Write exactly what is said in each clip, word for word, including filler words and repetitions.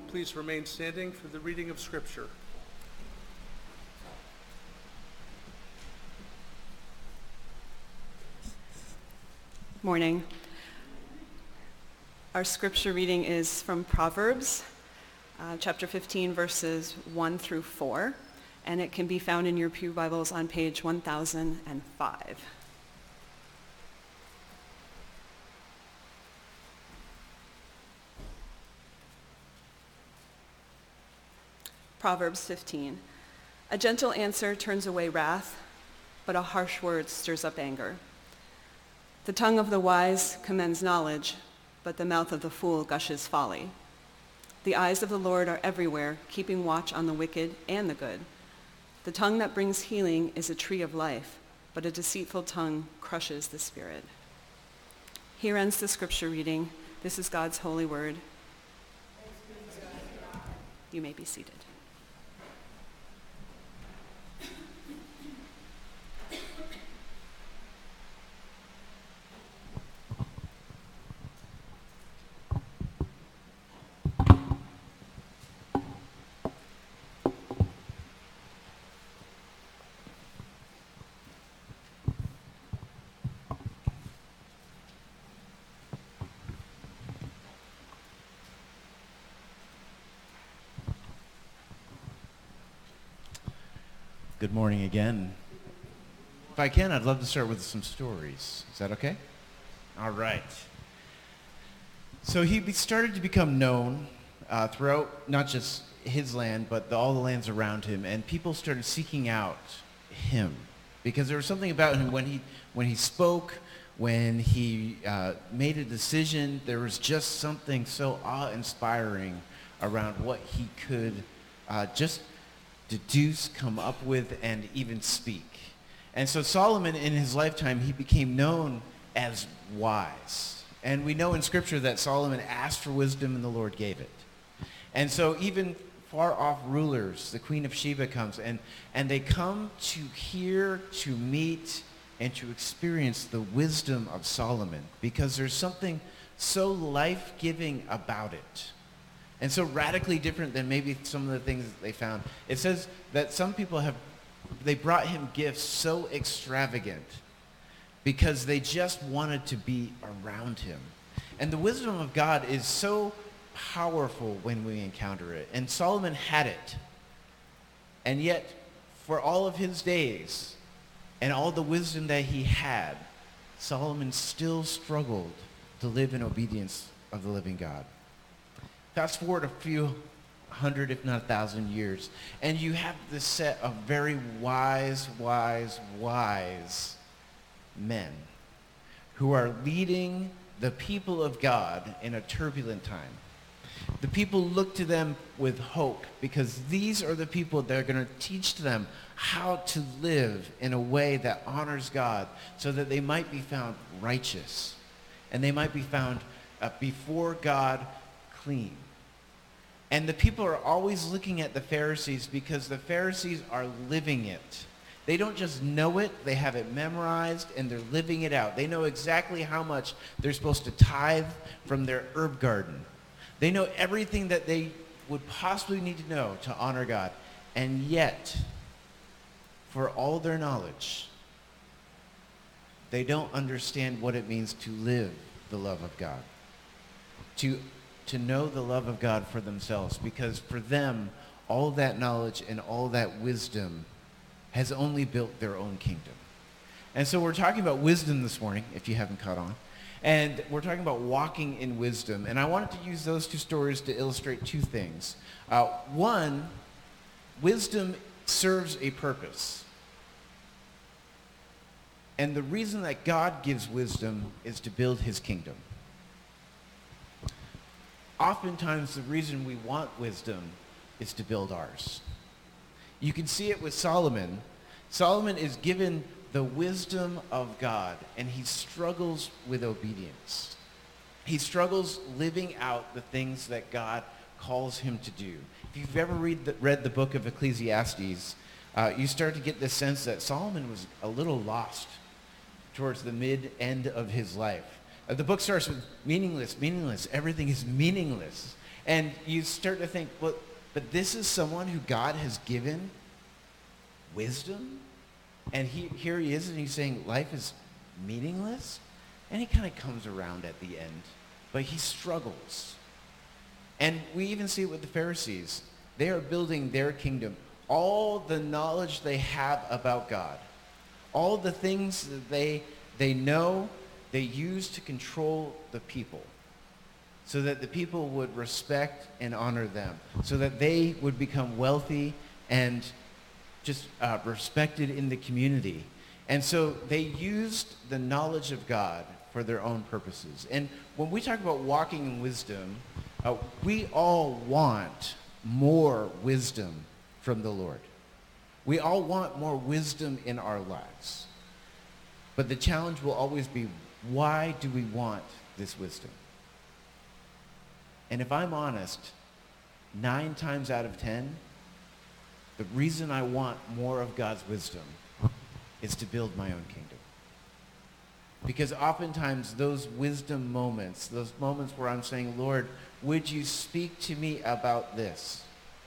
please remain standing for the reading of Scripture. Morning. Our scripture reading is from Proverbs, uh, chapter fifteen, verses one through four, and it can be found in your Pew Bibles on page one thousand five. Proverbs fifteen. A gentle answer turns away wrath, but a harsh word stirs up anger. The tongue of the wise commends knowledge, but the mouth of the fool gushes folly. The eyes of the Lord are everywhere, keeping watch on the wicked and the good. The tongue that brings healing is a tree of life, but a deceitful tongue crushes the spirit. Here ends the scripture reading. This is God's holy word. You may be seated. Good morning again. If I can, I'd love to start with some stories. Is that okay? All right. So he be- started to become known uh, throughout not just his land, but the, all the lands around him, and people started seeking out him because there was something about him when he when he spoke, when he uh, made a decision. There was just something so awe-inspiring around what he could uh, just deduce, come up with, and even speak. And so Solomon, in his lifetime, he became known as wise. And we know in Scripture that Solomon asked for wisdom and the Lord gave it. And so even far-off rulers, the Queen of Sheba comes, and, and they come to hear, to meet, and to experience the wisdom of Solomon because there's something so life-giving about it. And so radically different than maybe some of the things that they found. It says that some people have, they brought him gifts so extravagant because they just wanted to be around him. And the wisdom of God is so powerful when we encounter it. And Solomon had it. And yet, for all of his days and all the wisdom that he had, Solomon still struggled to live in obedience of the living God. Fast forward a few hundred, if not a thousand years, and you have this set of very wise, wise, wise men who are leading the people of God in a turbulent time. The people look to them with hope because these are the people that are going to teach them how to live in a way that honors God so that they might be found righteous and they might be found uh, before God clean. And the people are always looking at the Pharisees because the Pharisees are living it. They don't just know it, they have it memorized, and they're living it out. They know exactly how much they're supposed to tithe from their herb garden. They know everything that they would possibly need to know to honor God. And yet, for all their knowledge, they don't understand what it means to live the love of God. To to know the love of God for themselves, because for them, all that knowledge and all that wisdom has only built their own kingdom. And so we're talking about wisdom this morning, if you haven't caught on. And we're talking about walking in wisdom. And I wanted to use those two stories to illustrate two things. Uh, one, wisdom serves a purpose. And the reason that God gives wisdom is to build his kingdom. Oftentimes, the reason we want wisdom is to build ours. You can see it with Solomon. Solomon is given the wisdom of God, and he struggles with obedience. He struggles living out the things that God calls him to do. If you've ever read the, read the book of Ecclesiastes, uh, you start to get the sense that Solomon was a little lost towards the mid-end of his life. Uh, the book starts with meaningless, meaningless. Everything is meaningless. And you start to think, well, but this is someone who God has given wisdom? And he, here he is, and he's saying life is meaningless? And he kind of comes around at the end. But he struggles. And we even see it with the Pharisees. They are building their kingdom. All the knowledge they have about God, all the things that they, they know, they use to control the people so that the people would respect and honor them, so that they would become wealthy and just uh, respected in the community. And so they used the knowledge of God for their own purposes. And when we talk about walking in wisdom, uh, we all want more wisdom from the Lord. We all want more wisdom in our lives. But the challenge will always be, why do we want this wisdom? And if I'm honest, nine times out of ten, the reason I want more of God's wisdom is to build my own kingdom. Because oftentimes those wisdom moments, those moments where I'm saying, Lord, would you speak to me about this?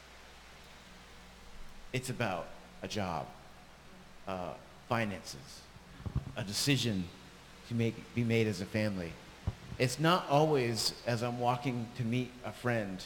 It's about a job, uh, finances, a decision to make, be made as a family. It's not always as I'm walking to meet a friend.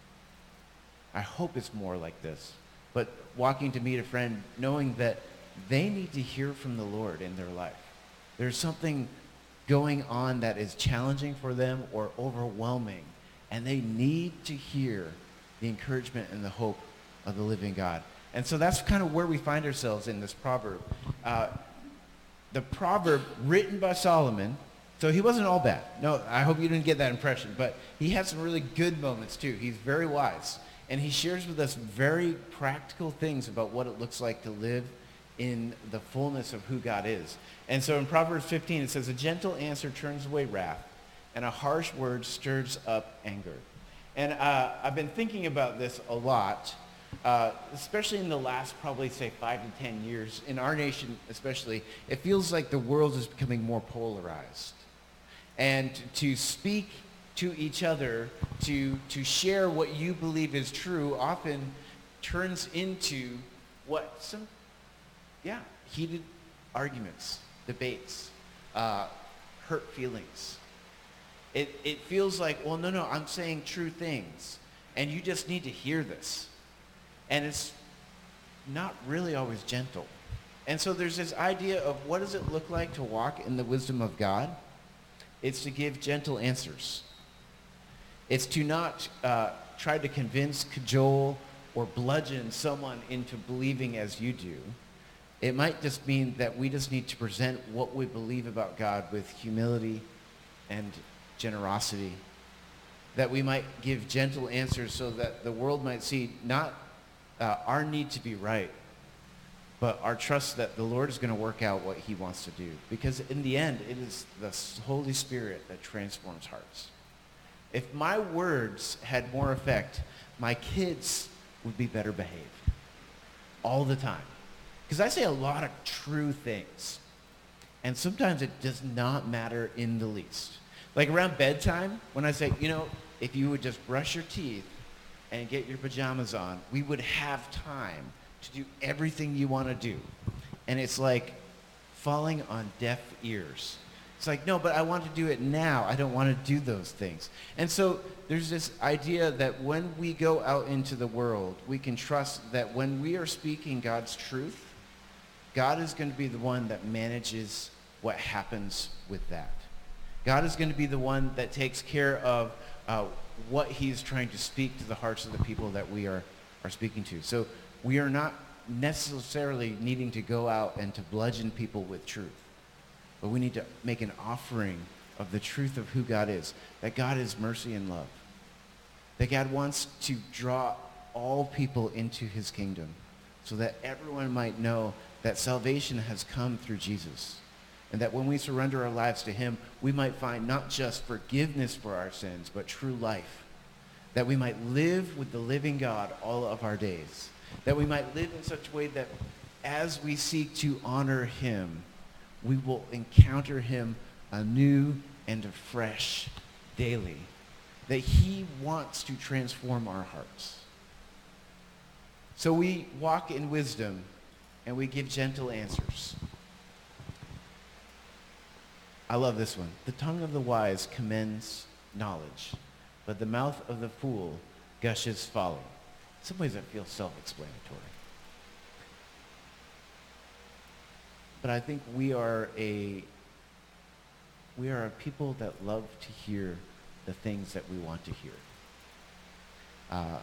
I hope it's more like this. But walking to meet a friend, knowing that they need to hear from the Lord in their life. There's something going on that is challenging for them or overwhelming, and they need to hear the encouragement and the hope of the living God. And so that's kind of where we find ourselves in this proverb. Uh, the proverb written by Solomon, so he wasn't all bad. No, I hope you didn't get that impression, but he had some really good moments too. He's very wise, and he shares with us very practical things about what it looks like to live in the fullness of who God is. And so in Proverbs fifteen, it says, a gentle answer turns away wrath, and a harsh word stirs up anger. And uh, I've been thinking about this a lot, uh, especially in the last probably, say, five to ten years. In our nation especially, it feels like the world is becoming more polarized. And to speak to each other, to, to share what you believe is true, often turns into what some, yeah, heated arguments, debates, uh, hurt feelings. It, it feels like, well, no, no, I'm saying true things, and you just need to hear this. And it's not really always gentle. And so there's this idea of what does it look like to walk in the wisdom of God? It's to give gentle answers. It's to not uh, try to convince, cajole, or bludgeon someone into believing as you do. It might just mean that we just need to present what we believe about God with humility and generosity, that we might give gentle answers so that the world might see not uh, our need to be right, but our trust that the Lord is going to work out what he wants to do. Because in the end, it is the Holy Spirit that transforms hearts. If my words had more effect, my kids would be better behaved all the time. Because I say a lot of true things, and sometimes it does not matter in the least. Like around bedtime, when I say, you know, if you would just brush your teeth and get your pajamas on, we would have time to do everything you want to do. And it's like falling on deaf ears. It's like, no, but I want to do it now. I don't want to do those things. And so there's this idea that when we go out into the world, we can trust that when we are speaking God's truth, God is going to be the one that manages what happens with that. God is going to be the one that takes care of uh, what he's trying to speak to the hearts of the people that we are, are speaking to. So we are not necessarily needing to go out and to bludgeon people with truth. But we need to make an offering of the truth of who God is, that God is mercy and love, that God wants to draw all people into his kingdom so that everyone might know that salvation has come through Jesus, and that when we surrender our lives to him, we might find not just forgiveness for our sins, but true life, that we might live with the living God all of our days, that we might live in such a way that as we seek to honor him, we will encounter him anew and afresh daily. that he wants to transform our hearts. So we walk in wisdom and we give gentle answers. I love this one. The tongue of the wise commends knowledge, but the mouth of the fool gushes folly. In some ways that feels self-explanatory. But I think we are a we are a people that love to hear the things that we want to hear. Uh,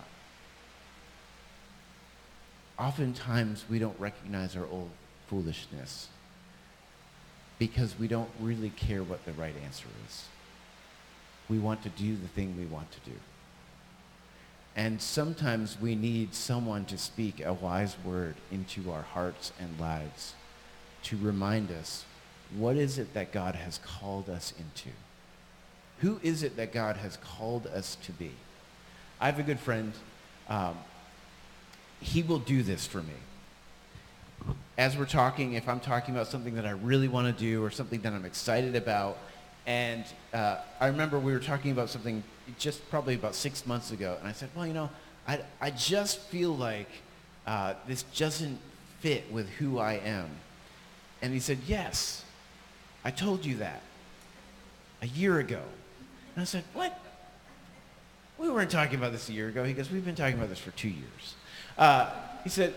oftentimes we don't recognize our old foolishness because we don't really care what the right answer is. We want to do the thing we want to do. And sometimes we need someone to speak a wise word into our hearts and lives to remind us, what is it that God has called us into? Who is it that God has called us to be? I have a good friend. Um, he will do this for me. As we're talking, if I'm talking about something that I really want to do or something that I'm excited about, and uh, I remember we were talking about something just probably about six months ago, and I said, well, you know, I, I just feel like uh, this doesn't fit with who I am. And he said, yes, I told you that a year ago. And I said, what? We weren't talking about this a year ago. He goes, we've been talking about this for two years. Uh, he said,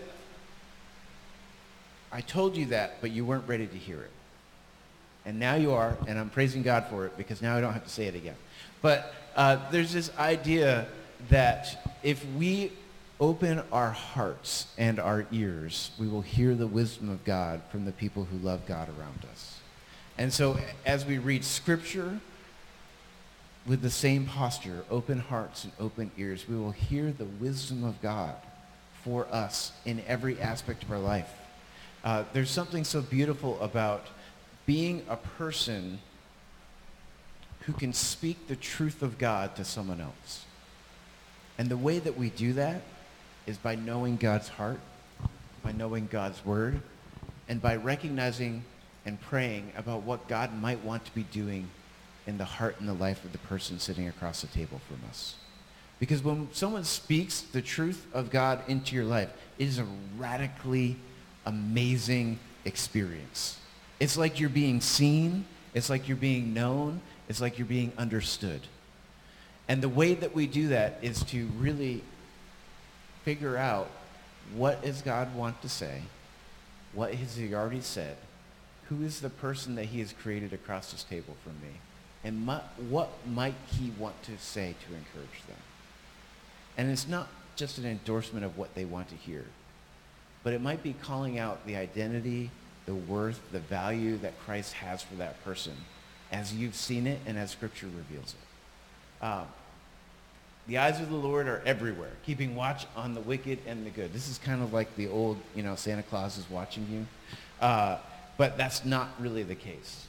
I told you that, but you weren't ready to hear it. And now you are, and I'm praising God for it because now I don't have to say it again. But uh, there's this idea that if we open our hearts and our ears, we will hear the wisdom of God from the people who love God around us. And so as we read Scripture with the same posture, open hearts and open ears, we will hear the wisdom of God for us in every aspect of our life. Uh, there's something so beautiful about being a person who can speak the truth of God to someone else. And the way that we do that is by knowing God's heart, by knowing God's word, and by recognizing and praying about what God might want to be doing in the heart and the life of the person sitting across the table from us. Because when someone speaks the truth of God into your life, it is a radically amazing experience. It's like you're being seen, it's like you're being known, it's like you're being understood. And the way that we do that is to really figure out, what does God want to say? What has he already said? Who is the person that he has created across this table from me? And my, what might he want to say to encourage them? And it's not just an endorsement of what they want to hear, but it might be calling out the identity, the worth, the value that Christ has for that person as you've seen it and as Scripture reveals it. Um, the eyes of the Lord are everywhere, keeping watch on the wicked and the good. This is kind of like the old, you know, Santa Claus is watching you. Uh, but that's not really the case.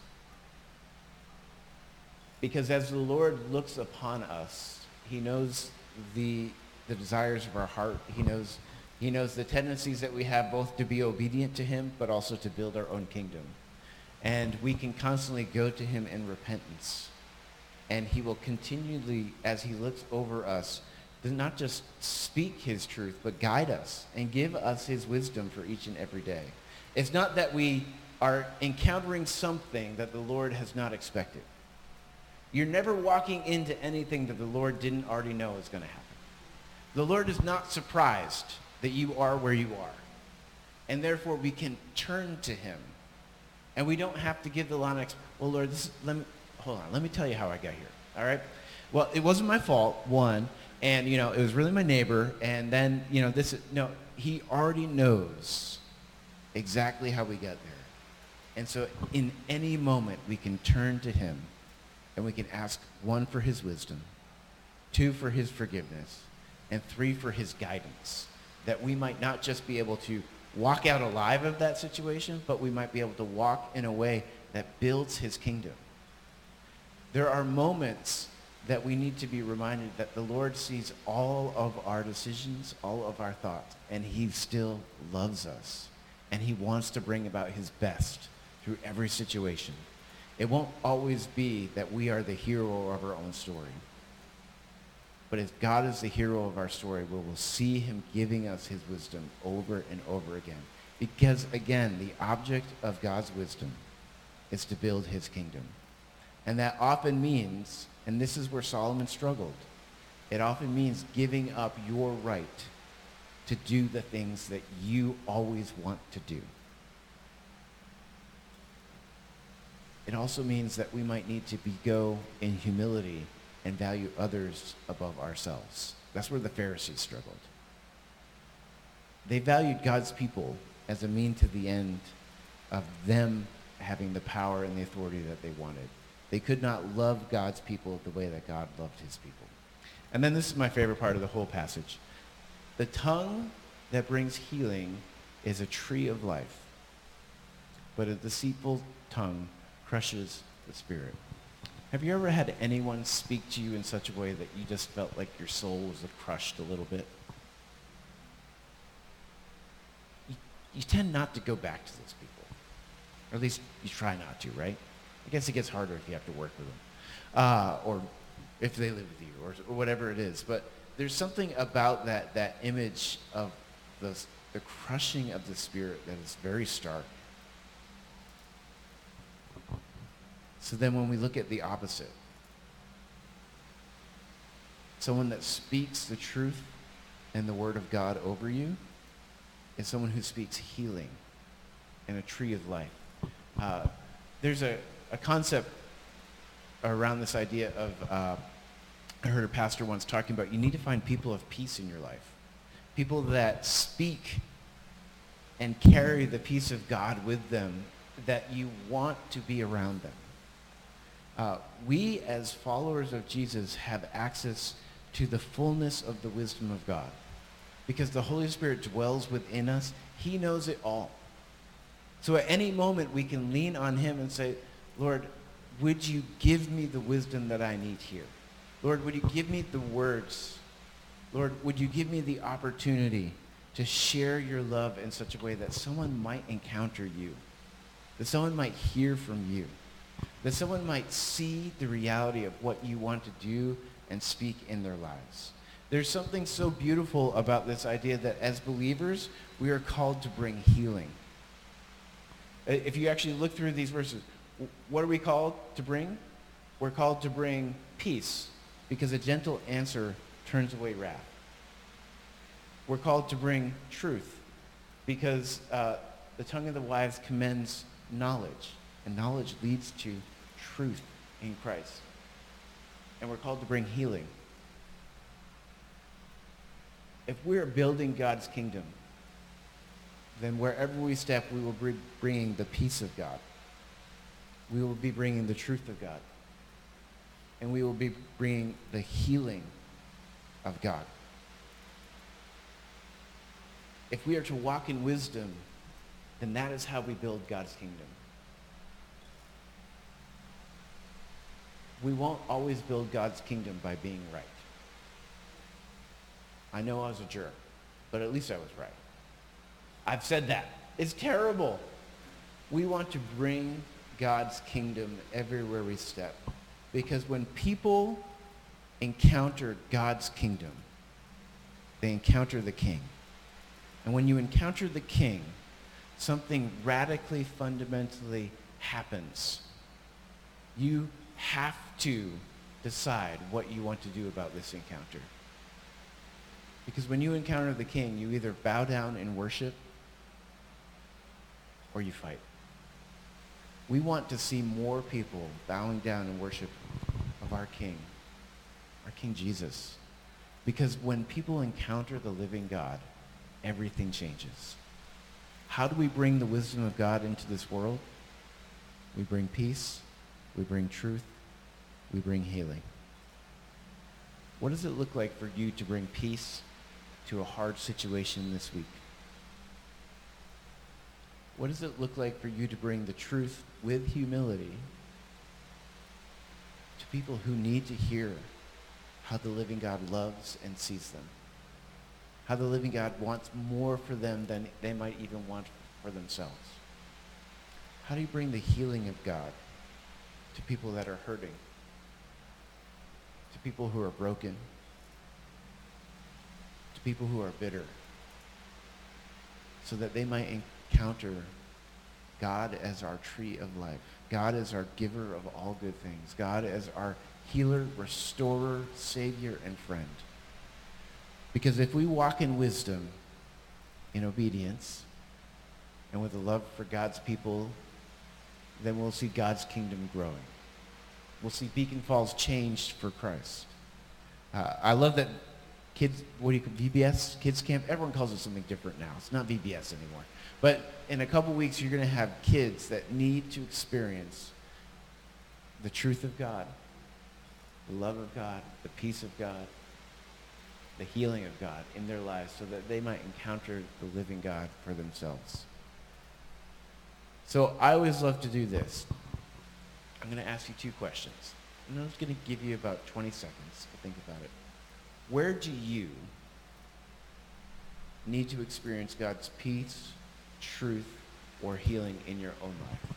Because as the Lord looks upon us, he knows the, the desires of our heart. He knows, he knows the tendencies that we have both to be obedient to him, but also to build our own kingdom. And we can constantly go to him in repentance. And he will continually, as he looks over us, not just speak his truth, but guide us and give us his wisdom for each and every day. It's not that we are encountering something that the Lord has not expected. You're never walking into anything that the Lord didn't already know is going to happen. The Lord is not surprised that you are where you are. And therefore, we can turn to him. And we don't have to give the line, well, Lord, this is, let me, hold on, let me tell you how I got here, all right? Well, it wasn't my fault, one, and, you know, it was really my neighbor, and then, you know, this, no, he already knows exactly how we got there. And so in any moment, we can turn to him, and we can ask, one, for his wisdom, two, for his forgiveness, and three, for his guidance, that we might not just be able to walk out alive of that situation, but we might be able to walk in a way that builds his kingdom. There are moments that we need to be reminded that the Lord sees all of our decisions, all of our thoughts, and he still loves us. And he wants to bring about his best through every situation. It won't always be that we are the hero of our own story. But if God is the hero of our story, we will see him giving us his wisdom over and over again. Because, again, the object of God's wisdom is to build his kingdom. And that often means, and this is where Solomon struggled, it often means giving up your right to do the things that you always want to do. It also means that we might need to be, go in humility and value others above ourselves. That's where the Pharisees struggled. They valued God's people as a mean to the end of them having the power and the authority that they wanted. They could not love God's people the way that God loved his people. And then this is my favorite part of the whole passage. The tongue that brings healing is a tree of life, but a deceitful tongue crushes the spirit. Have you ever had anyone speak to you in such a way that you just felt like your soul was crushed a little bit? You, you tend not to go back to those people. Or at least you try not to, right? I guess it gets harder if you have to work with them. Uh, or if they live with you, or, or whatever it is. But there's something about that, that image of the, the crushing of the spirit that is very stark. So then when we look at the opposite, someone that speaks the truth and the word of God over you is someone who speaks healing and a tree of life. Uh, there's a, a concept around this idea of, uh, I heard a pastor once talking about, you need to find people of peace in your life. People that speak and carry the peace of God with them, that you want to be around them. Uh, we, as followers of Jesus, have access to the fullness of the wisdom of God. Because the Holy Spirit dwells within us, he knows it all. So at any moment, we can lean on him and say, Lord, would you give me the wisdom that I need here? Lord, would you give me the words? Lord, would you give me the opportunity to share your love in such a way that someone might encounter you, that someone might hear from you, that someone might see the reality of what you want to do and speak in their lives. There's something so beautiful about this idea that as believers, we are called to bring healing. If you actually look through these verses, what are we called to bring? We're called to bring peace, because a gentle answer turns away wrath. We're called to bring truth, because uh, the tongue of the wise commends knowledge, and knowledge leads to truth in Christ. And we're called to bring healing. If we're building God's kingdom, then wherever we step, we will be bringing the peace of God. We will be bringing the truth of God. And we will be bringing the healing of God. If we are to walk in wisdom, then that is how we build God's kingdom. We won't always build God's kingdom by being right. I know I was a jerk, but at least I was right. I've said that. It's terrible. We want to bring God's kingdom everywhere we step. Because when people encounter God's kingdom, they encounter the King. And when you encounter the King, something radically, fundamentally happens. You have to decide what you want to do about this encounter. Because when you encounter the King, you either bow down and worship or you fight. We want to see more people bowing down in worship of our King, our King Jesus. Because when people encounter the living God, everything changes. How do we bring the wisdom of God into this world? We bring peace, we bring truth, we bring healing. What does it look like for you to bring peace to a hard situation this week? What does it look like for you to bring the truth with humility to people who need to hear how the living God loves and sees them? How the living God wants more for them than they might even want for themselves? How do you bring the healing of God to people that are hurting? To people who are broken? people who are bitter, so that they might encounter God as our tree of life, God as our giver of all good things, God as our healer, restorer, savior, and friend. Because if we walk in wisdom, in obedience, and with a love for God's people, then we'll see God's kingdom growing. We'll see Beacon Falls changed for Christ. Uh, I love that kids, what do you call V B S, kids camp? Everyone calls it something different now. It's not V B S anymore. But in a couple weeks, you're going to have kids that need to experience the truth of God, the love of God, the peace of God, the healing of God in their lives, so that they might encounter the living God for themselves. So I always love to do this. I'm going to ask you two questions. And I'm just going to give you about twenty seconds to think about it. Where do you need to experience God's peace, truth, or healing in your own life?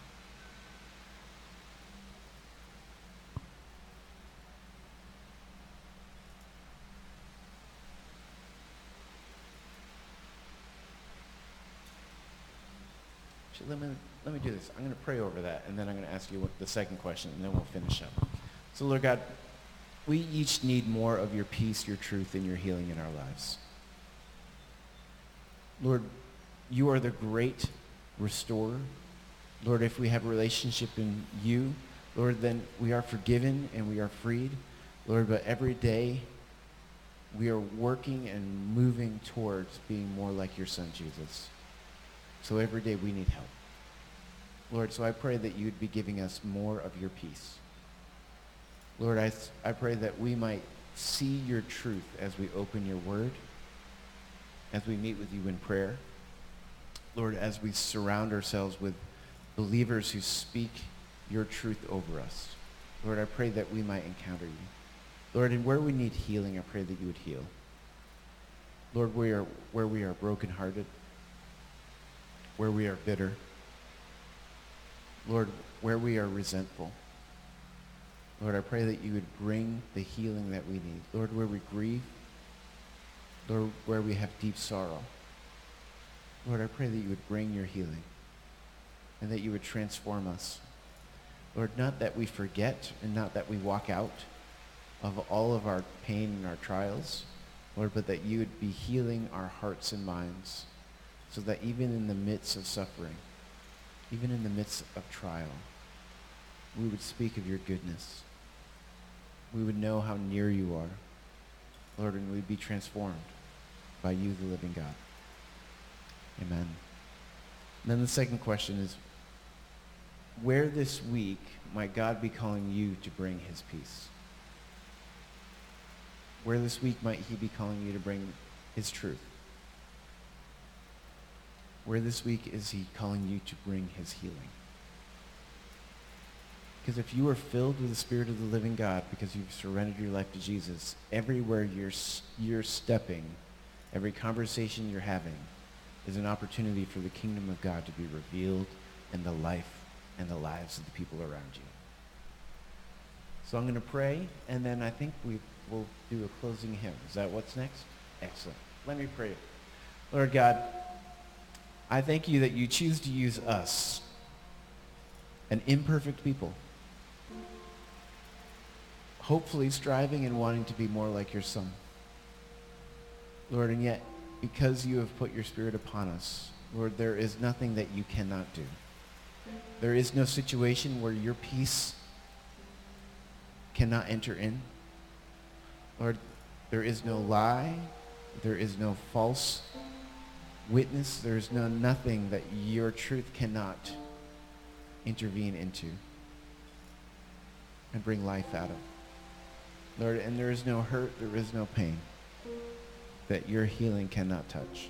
Actually, let me, let me do this. I'm going to pray over that, and then I'm going to ask you what the second question, and then we'll finish up. So, Lord God, we each need more of your peace, your truth, and your healing in our lives. Lord, you are the great restorer. Lord, if we have a relationship in you, Lord, then we are forgiven and we are freed. Lord, but every day we are working and moving towards being more like your son, Jesus. So every day we need help. Lord, so I pray that you would be giving us more of your peace. Lord, I, I pray that we might see your truth as we open your word, as we meet with you in prayer. Lord, as we surround ourselves with believers who speak your truth over us. Lord, I pray that we might encounter you. Lord, and where we need healing, I pray that you would heal. Lord, we are, where we are brokenhearted, where we are bitter, Lord, where we are resentful, Lord, I pray that you would bring the healing that we need. Lord, where we grieve, Lord, where we have deep sorrow, Lord, I pray that you would bring your healing and that you would transform us. Lord, not that we forget and not that we walk out of all of our pain and our trials, Lord, but that you would be healing our hearts and minds so that even in the midst of suffering, even in the midst of trial, we would speak of your goodness. We would know how near you are, Lord, and we'd be transformed by you, the living God. Amen. And then the second question is, where this week might God be calling you to bring his peace? Where this week might he be calling you to bring his truth? Where this week is he calling you to bring his healing? Because if you are filled with the Spirit of the living God because you've surrendered your life to Jesus, everywhere you're, you're stepping, every conversation you're having is an opportunity for the kingdom of God to be revealed in the life and the lives of the people around you. So I'm going to pray, and then I think we will do a closing hymn. Is that what's next? Excellent. Let me pray. Lord God, I thank you that you choose to use us, an imperfect people, hopefully striving and wanting to be more like your Son. Lord, and yet, because you have put your Spirit upon us, Lord, there is nothing that you cannot do. There is no situation where your peace cannot enter in. Lord, there is no lie. There is no false witness. There is no nothing that your truth cannot intervene into and bring life out of. Lord, and there is no hurt, there is no pain that your healing cannot touch.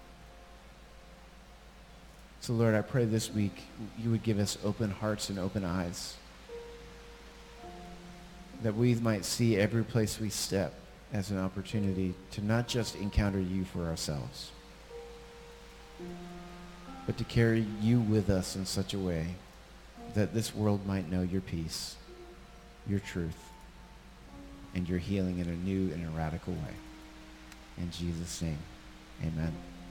So Lord, I pray this week you would give us open hearts and open eyes, that we might see every place we step as an opportunity to not just encounter you for ourselves, but to carry you with us in such a way that this world might know your peace, your truth, and your healing in a new and a radical way. In Jesus' name, amen.